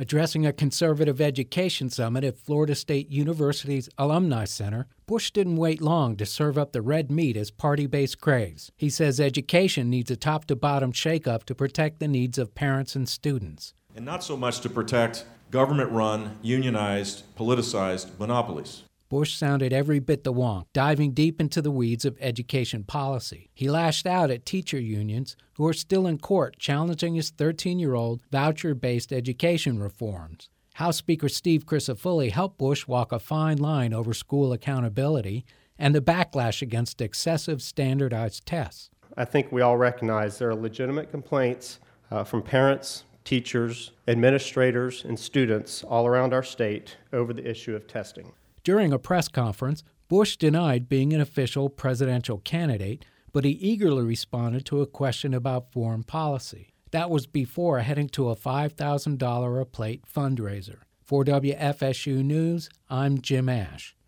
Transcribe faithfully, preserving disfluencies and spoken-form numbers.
Addressing a conservative education summit at Florida State University's Alumni Center, Bush didn't wait long to serve up the red meat his party base craves. He says education needs a top-to-bottom shakeup to protect the needs of parents and students. And not so much to protect government-run, unionized, politicized monopolies. Bush sounded every bit the wonk, diving deep into the weeds of education policy. He lashed out at teacher unions who are still in court challenging his thirteen-year-old voucher-based education reforms. House Speaker Steve Crisafulli helped Bush walk a fine line over school accountability and the backlash against excessive standardized tests. I think we all recognize there are legitimate complaints uh, from parents, teachers, administrators, and students all around our state over the issue of testing. During a press conference, Bush denied being an official presidential candidate, but he eagerly responded to a question about foreign policy. That was before heading to a five thousand dollars a plate fundraiser. For W F S U News, I'm Jim Ash.